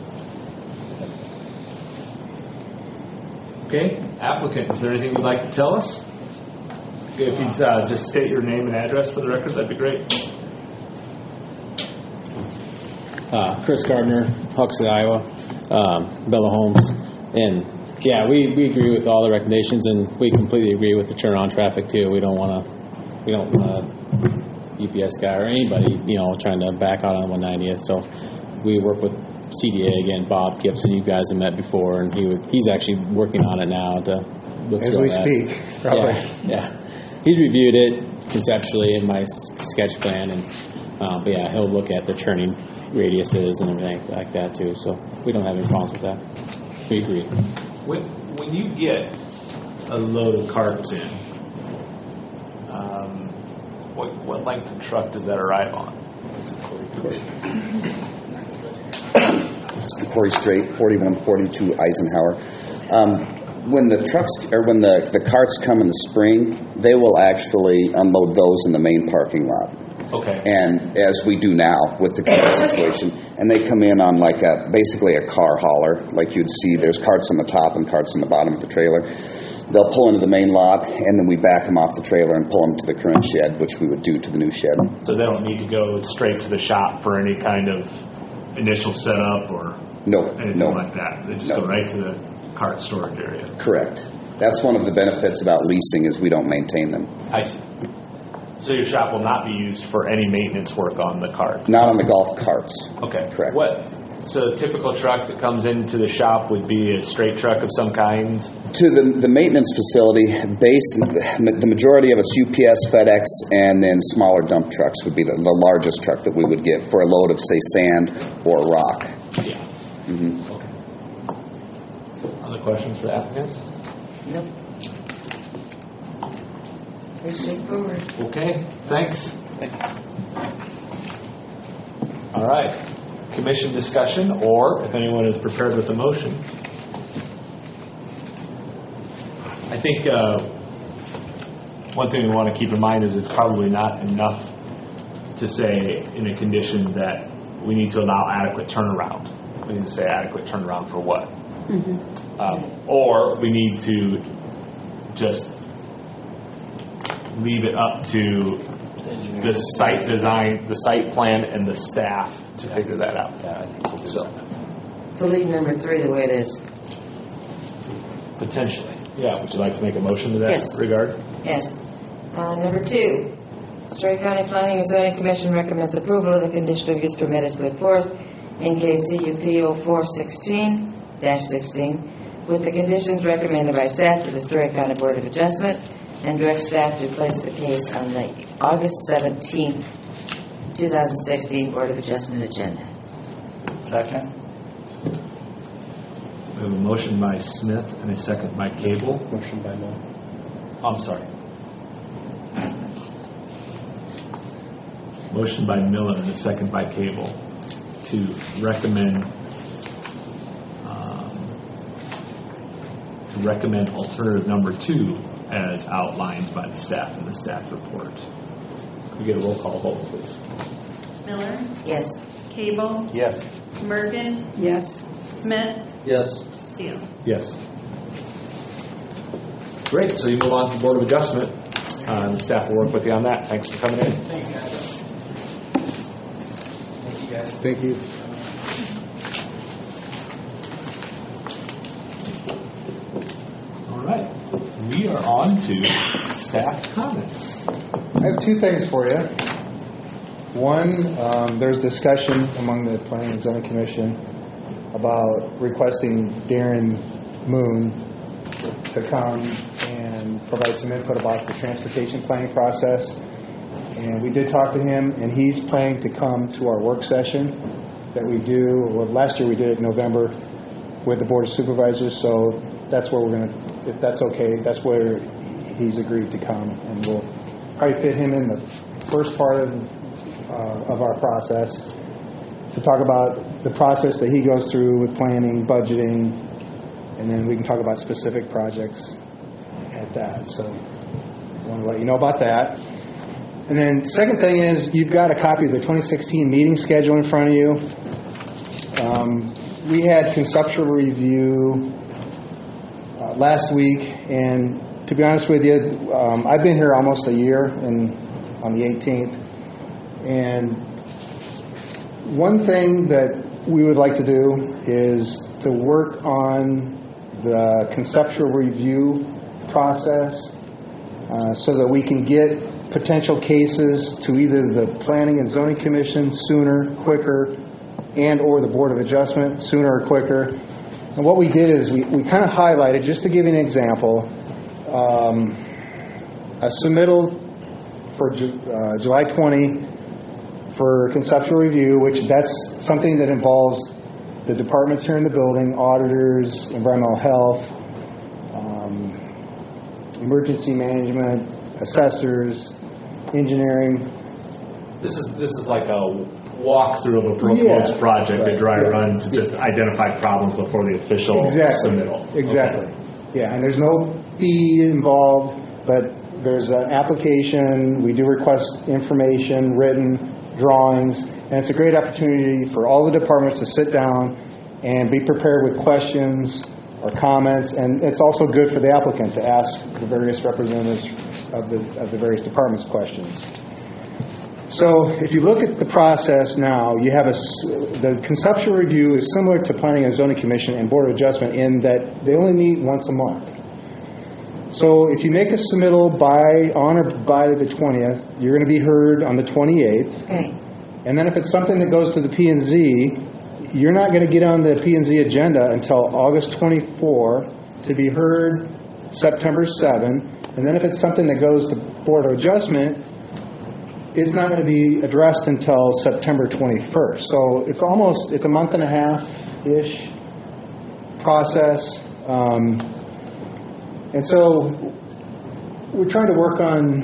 Okay, applicant, is there anything you'd like to tell us? If you'd uh, just state your name and address for the record, that'd be great.
Uh, Chris Gardner, Huxley, Iowa, um, Bella Homes, and yeah, we, we agree with all the recommendations, and we completely agree with the turn-on traffic too. We don't want to, we don't want a U P S guy or anybody, you know, trying to back out on one ninetieth. So we work with C D A again. Bob Gibson, you guys have met before, and he would, he's actually working on it now to. let's
As
go
we
that.
speak, probably.
Yeah, yeah. He's reviewed it conceptually in my s- sketch plan, and Um, but yeah, he'll look at the turning radiuses and everything like that too. So we don't have any problems with that. We agree.
When, when you get a load of carts in, um, what, what length of truck does that arrive on?
Corey Strait, forty-one forty-two Eisenhower. Um, when the trucks or when the, the carts come in the spring, they will actually unload those in the main parking lot.
Okay.
And as we do now with the current situation, and they come in on like a basically a car hauler, like you'd see. There's carts on the top and carts on the bottom of the trailer. They'll pull into the main lot, and then we back them off the trailer and pull them to the current shed, which we would do to the new shed.
So they don't need to go straight to the shop for any kind of initial setup or
no,
anything
no.
like that. They just
No.
go right to the cart storage area.
Correct. That's one of the benefits about leasing is we don't maintain them.
I see. So your shop will not be used for any maintenance work on the carts?
Not on the golf carts.
Okay.
Correct.
What? So a typical truck that comes into the shop would be a straight truck of some kind?
To the the maintenance facility, base the majority of it's U P S, FedEx, and then smaller dump trucks would be the, the largest truck that we would get for a load of, say, sand or rock.
Yeah.
Mm-hmm.
Okay. Other questions for the applicant?
Nope. Pretty straightforward.
Okay, thanks. All right. Commission discussion, or if anyone is prepared with a motion. I think uh, one thing we want to keep in mind is it's probably not enough to say in a condition that we need to allow adequate turnaround. We need to say adequate turnaround for what? Mm-hmm. Um, or we need to just leave it up to the site design, the site plan, and the staff to figure that out.
Yeah, I think we'll do
So,
that.
So leave number three the way it is.
potentially. Yeah, would you like to make a motion to that
Yes.
regard?
Yes. Uh, Number two, Story County Planning and Zoning Commission recommends approval of the conditional use permit as put forth in case C U P oh four sixteen dash sixteen with the conditions recommended by staff to the Story County Board of Adjustment and direct staff to place the case on the August seventeenth, twenty sixteen Board of Adjustment agenda.
Second?
We have a motion by Smith and a second by Cable.
Motion by Miller.
I'm sorry. Motion by Miller and a second by Cable to recommend um, to recommend alternative number two as outlined by the staff in the staff report. Can we get a roll call vote, please?
Miller,
Yes.
Cable,
Yes.
Merkin,
Yes.
Smith,
Yes.
Steele.
Yes. Great. So you move on to the Board of Adjustment. Uh, and the staff will work with you on that. Thanks for coming in.
Thanks, guys. Thank you, guys. Thank you.
All right. We are on to staff comments.
I have two things for you. One, um, there's discussion among the Planning and Zoning Commission about requesting Darren Moon to come and provide some input about the transportation planning process. And we did talk to him, and he's planning to come to our work session that we do. Well, last year we did it in November with the Board of Supervisors, so that's where we're going to, if that's okay, that's where he's agreed to come, and we'll probably fit him in the first part of, uh, of our process to talk about the process that he goes through with planning, budgeting, and then we can talk about specific projects at that. So I want to let you know about that. And then second thing is you've got a copy of the twenty sixteen meeting schedule in front of you. Um, we had conceptual review uh, last week, and to be honest with you, um, I've been here almost a year and on the eighteenth, and one thing that we would like to do is to work on the conceptual review process uh, so that we can get potential cases to either the Planning and Zoning Commission sooner, quicker, and or the Board of Adjustment sooner or quicker. And what we did is we, we kind of highlighted, just to give you an example, um, a submittal for Ju- uh, July twentieth for conceptual review, which that's something that involves the departments here in the building, auditors, environmental health, um, emergency management, assessors, engineering.
This is this is like a walkthrough of a proposed
Yeah.
project,
Right.
a dry
Yeah.
run to just identify problems before the official
Exactly.
submittal.
Exactly.
Okay.
Yeah, and there's no fee involved, but there's an application. We do request information, written drawings, and it's a great opportunity for all the departments to sit down and be prepared with questions or comments, and it's also good for the applicant to ask the various representatives of the of the various departments questions. So if you look at the process now, you have a, s- the conceptual review is similar to Planning and Zoning Commission and Board of Adjustment in that they only meet once a month. So if you make a submittal by, on or by the twentieth, you're going to be heard on the twenty-eighth.
Okay.
And then if it's something that goes to the P and Z, you're not going to get on the P and Z agenda until August twenty-fourth to be heard September seventh. And then if it's something that goes to Board of Adjustment, it's not going to be addressed until September twenty-first. So it's almost, it's a month and a half-ish process. Um, and so we're trying to work on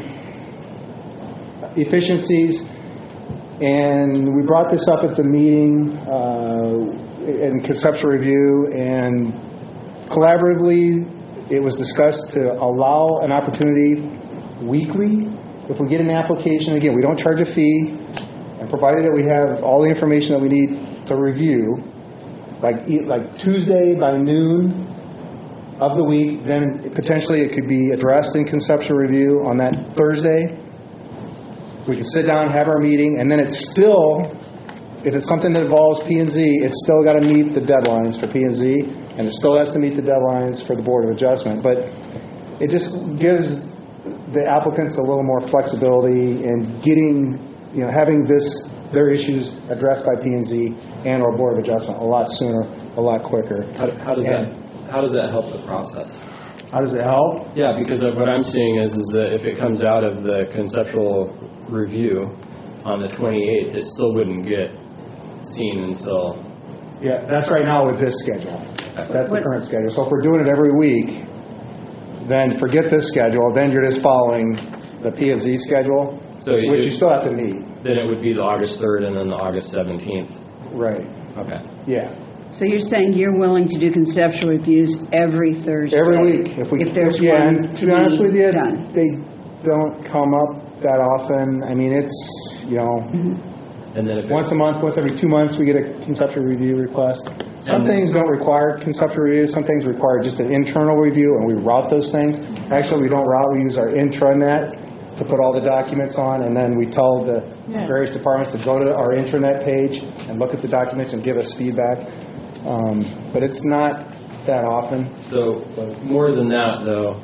efficiencies. And we brought this up at the meeting uh, in conceptual review, and collaboratively it was discussed to allow an opportunity weekly. If we get an application, again, we don't charge a fee, and provided that we have all the information that we need to review, like like Tuesday by noon of the week, then potentially it could be addressed in conceptual review on that Thursday. We can sit down, have our meeting, and then it's still, if it's something that involves P and Z, it's still got to meet the deadlines for P and Z, and it still has to meet the deadlines for the Board of Adjustment. But it just gives the applicants a little more flexibility in getting, you know, having this, their issues addressed by P and Z and or Board of Adjustment a lot sooner, a lot quicker.
How, how does
And
that how does that help the process?
How does it help?
Yeah, because of what I'm seeing is is that if it comes out of the conceptual review on the twenty-eighth, it still wouldn't get seen until.
Yeah, that's right now with this schedule. That's the current schedule. So if we're doing it every week, then forget this schedule. Then you're just following the P and Z schedule,
So
which
it-
you still have to meet.
Then it would be the August third and then the August seventeenth.
Right.
Okay.
Yeah.
So you're saying you're willing to do conceptual reviews every Thursday?
Every week, if we
If there's
yeah,
one
and
to
to be honest
be
with you,
done.
they don't come up that often. I mean, it's, you know,
And then if
once a month, once every two months, we get a conceptual review request. Some
And-
things don't require conceptual review. Some things require just an internal review, and we route those things. Actually, we don't route. We use our intranet to put all the documents on, and then we tell the various departments to go to our intranet page and look at the documents and give us feedback. Um, but it's not that often.
So more than that, though,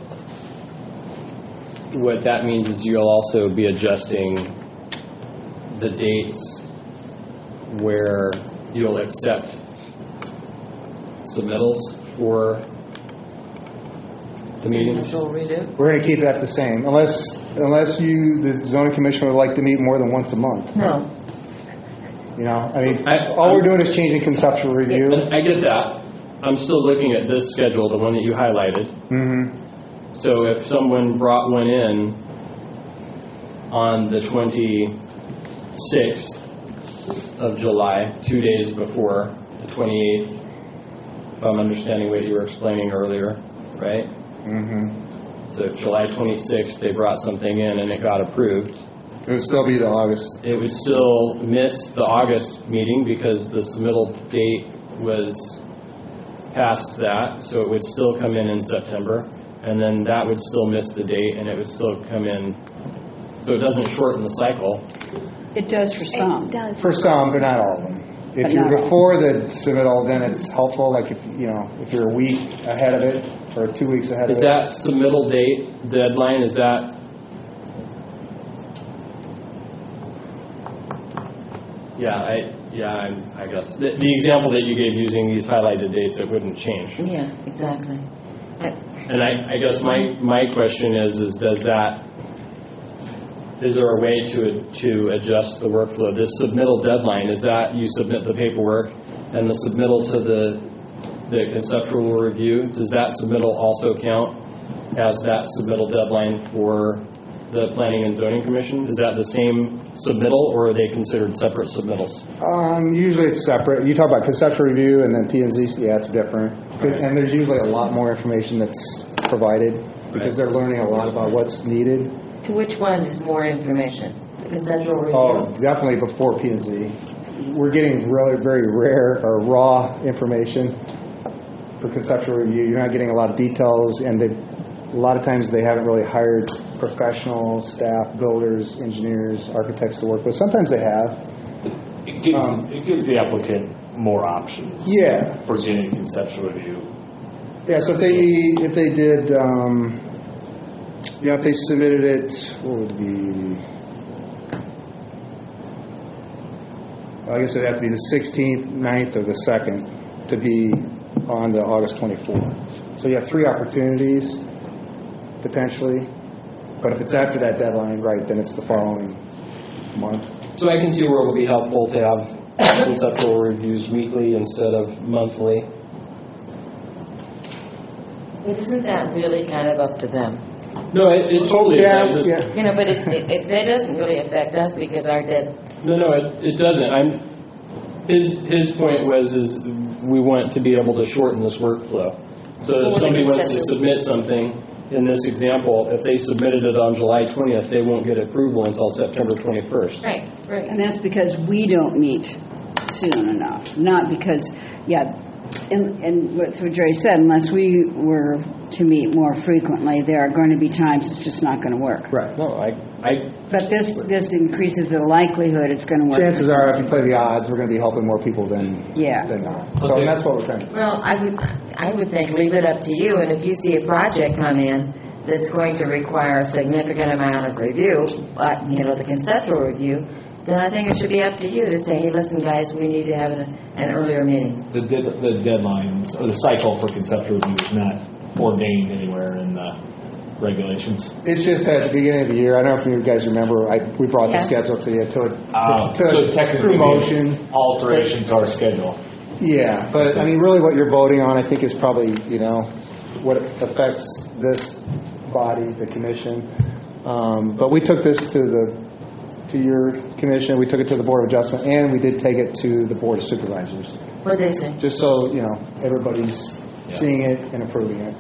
what that means is you'll also be adjusting the dates where you'll accept submittals for the meetings.
That's what we do.
We're going to keep that the same, unless unless you, the zoning commission, would like to meet more than once a month.
No.
You know, I mean,
I-
all we're
I'm-
doing is changing conceptual review.
And I get that. I'm still looking at this schedule, the one that you highlighted.
Mm-hmm.
So if someone brought one in on the twenty-sixth of July, two days before the twenty-eighth, if I'm understanding what you were explaining earlier, right?
Mm-hmm.
So July twenty-sixth, they brought something in and it got approved.
It would still be the August.
It would still miss the August meeting because the submittal date was past that, so it would still come in in September, and then that would still miss the date, and it would still come in. So it doesn't shorten the cycle.
It does for some.
It does.
For some, but not all of them. If
But
you're
not all.
before the submittal, then it's helpful. Like if you know, if you're a week ahead of it or two weeks ahead
Is
of it.
that submittal date deadline, is that, yeah, I, yeah, I, I guess. The, the example that you gave using these highlighted dates, it wouldn't change.
Yeah, exactly. I-
And I, I guess my, my question is, is does that, is there a way to to adjust the workflow? This submittal deadline, is that you submit the paperwork and the submittal to the the conceptual review, does that submittal also count as that submittal deadline for the Planning and Zoning Commission? Is that the same submittal, or are they considered separate submittals?
Um, usually it's separate. You talk about conceptual review and then P and Z, yeah, it's different. And there's usually a lot more information that's provided because they're learning a lot about what's needed.
To which one is more information? The conceptual review?
Oh, definitely before P and Z. We're getting really very rare or raw information for conceptual review. You're not getting a lot of details, and they, a lot of times they haven't really hired professional staff, builders, engineers, architects to work with. Sometimes they have.
It gives,
Um,
it gives the applicant more options.
Yeah.
For getting conceptual review.
Yeah, so if they if they did, um, yeah, if they submitted it, what would it be? Well, I guess it'd have to be the sixteenth, ninth, or the second to be on the August twenty-fourth. So you have three opportunities, potentially. But if it's after that deadline, right, then it's the following month.
So I can see where it would be helpful to have conceptual reviews weekly instead of monthly.
But isn't that really kind of up to them?
No, it, it totally
Yeah,
is. I just,
yeah.
You know, but it, it, it, that doesn't really affect us because our dead.
No, no, it, it doesn't. I'm. His his point was is we want to be able to shorten this workflow. So if
Well,
somebody
they
wants to
accept it.
submit something, in this example, if they submitted it on July twentieth, they won't get approval until September twenty-first.
Right, right.
And that's because we don't meet soon enough, not because, yeah, and, and what what Jerry said, unless we were to meet more frequently, there are going to be times it's just not going to work.
Right.
No, I, I,
But this this increases the likelihood it's going to work.
Chances are, if you play the odds, we're going to be helping more people than
Yeah.
than not. So and that's what we're trying to do.
Well, I would, I would think leave it up to you, and if you see a project come in that's going to require a significant amount of review, but, you know, the conceptual review, then I think it should be up to you to say, hey, listen, guys, we need to have an, an earlier meeting.
The, dead, the deadlines, or the cycle for conceptual review is not ordained anywhere in the regulations.
It's just at the beginning of the year. I don't know if you guys remember, I, we brought the
Yeah.
schedule to you to,
Uh,
to,
so
to
technically,
promotion.
alteration to our schedule.
Yeah, but I mean, really, what you're voting on, I think, is probably you know what affects this body, the commission. Um, but we took this to the to your commission. We took it to the Board of Adjustment, and we did take it to the Board of Supervisors.
What did they say?
Just so you know, everybody's seeing it and approving it.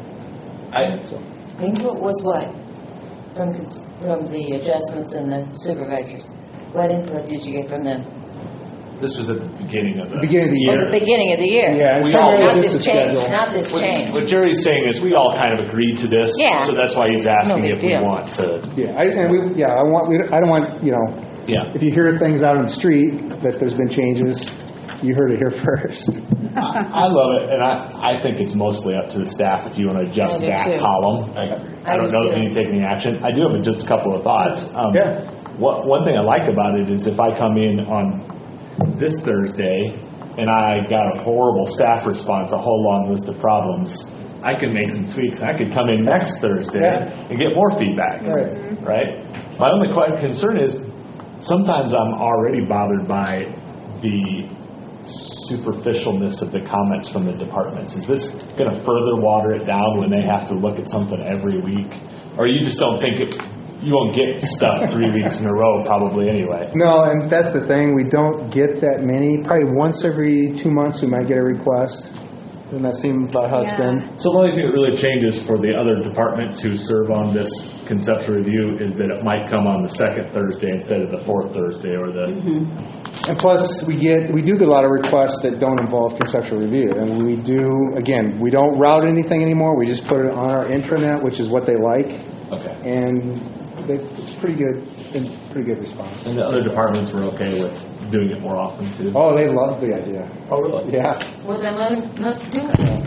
I,
So.
Input was what? From, cons- from the adjustments and the supervisors? What input did you get from them?
this was at the beginning of the,
Beginning of the
At
year.
the beginning of the year?
Yeah, it's
We all-
primarily
Not
just
this
the
change,
schedule.
not this
what,
change.
what Jerry's saying is we all kind of agreed to this.
Yeah.
So that's why he's asking
No big
if we
deal.
want to.
Yeah, I, and we, yeah, I want, we, I don't want, you know,
Yeah.
if you hear things out on the street that there's been changes, you heard it here first.
I, I love it, and I, I think it's mostly up to the staff if you want to adjust
I do
that
too.
column. I,
I
I don't
do
know
too.
that you need to take any action. I do have just a couple of thoughts. Um,
Yeah.
What, one thing I like about it is if I come in on this Thursday and I got a horrible staff response, a whole long list of problems, I can make some tweaks. I could come in next Thursday
Yeah.
and get more feedback.
Right.
Right? My only que- concern is sometimes I'm already bothered by the superficialness of the comments from the departments. Is this going to further water it down when they have to look at something every week? Or you just don't think it, you won't get stuff three weeks in a row probably anyway?
No, and that's the thing. We don't get that many. Probably once every two months we might get a request. Doesn't that seem about how it's
Yeah.
been?
So the only thing that really changes for the other departments who serve on this conceptual review is that it might come on the second Thursday instead of the fourth Thursday or the...
And plus, we get we do get a lot of requests that don't involve conceptual review, and we do again. We don't route anything anymore. We just put it on our intranet, which is what they like,
Okay.
and they, it's pretty good. Been pretty good response.
And the other departments were okay with doing it more often too?
Oh, they love the idea.
Oh, really?
Yeah,
Well, then let them, let them do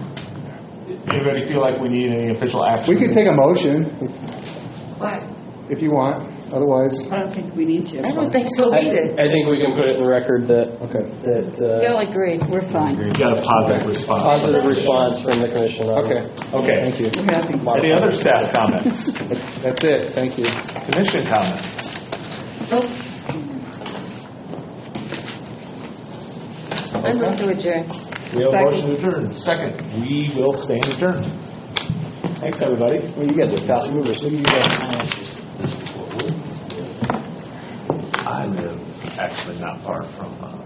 it.
Anybody feel like we need any official action?
we could take a motion
What?
if you want. Otherwise,
I don't think we need to.
I don't think so
I,
either.
I think we can put it in the record that
okay.
that uh,
You'll agree.
We're fine.
You got a positive response.
positive response from the commission. on
Okay.
it.
Okay.
Thank you.
We're happy.
Any other staff comments?
That's it. Thank you.
Commission comments?
I move to adjourn.
We have a
Second.
motion to adjourn. Second, we will stand adjourned. Thanks, everybody.
Well, you guys are fast movers. Look at you guys.
I live actually not far from. Uh,